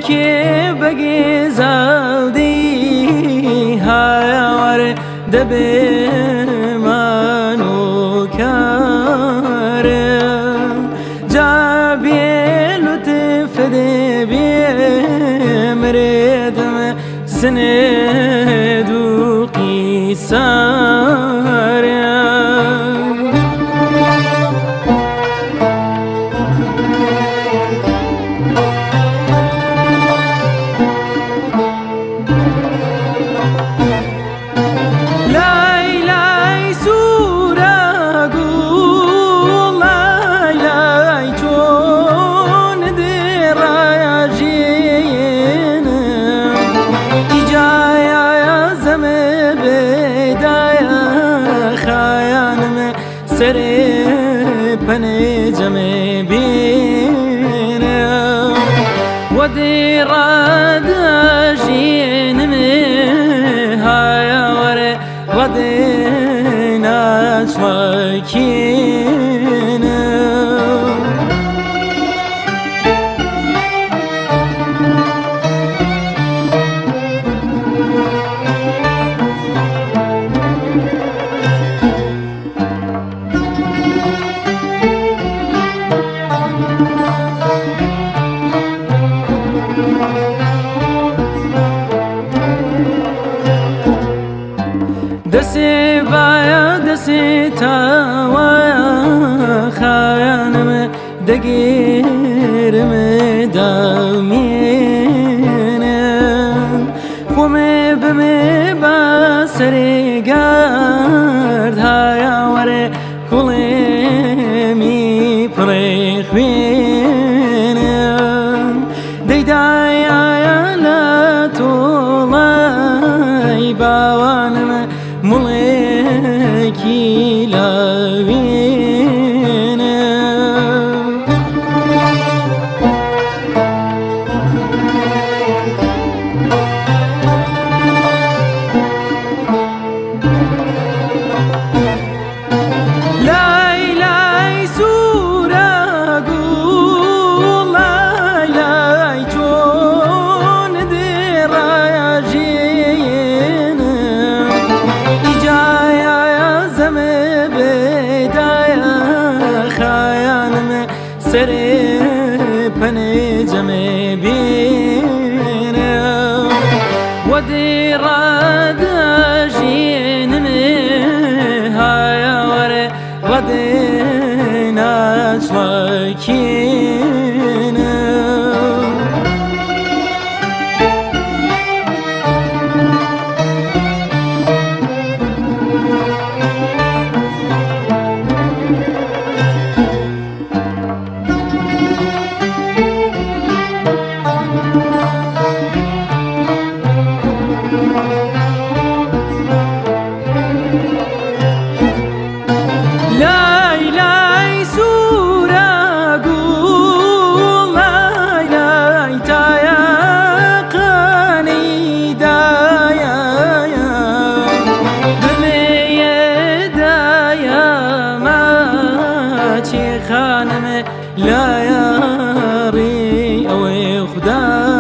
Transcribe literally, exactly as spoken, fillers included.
که بگی زودی هاور دبی منو کرم جابی لطف دبی مردم سندو قیسارم سری پنی جمع بینم و دیراد جین می های وره و دیناش وکینم دسی بایا دسی تاوایا خیانم دگیرم دامینم خومه بمه بسری گرد هایا وره کلیمی پریخوینم دیدایا لطولای باوانم ملکی لاوینه لای لای سورا گول لای لای چون درای جینه سری پنی جمع بینم و دیراد جین می های وره و دیناش وکینم خانم لا ياري أو خدا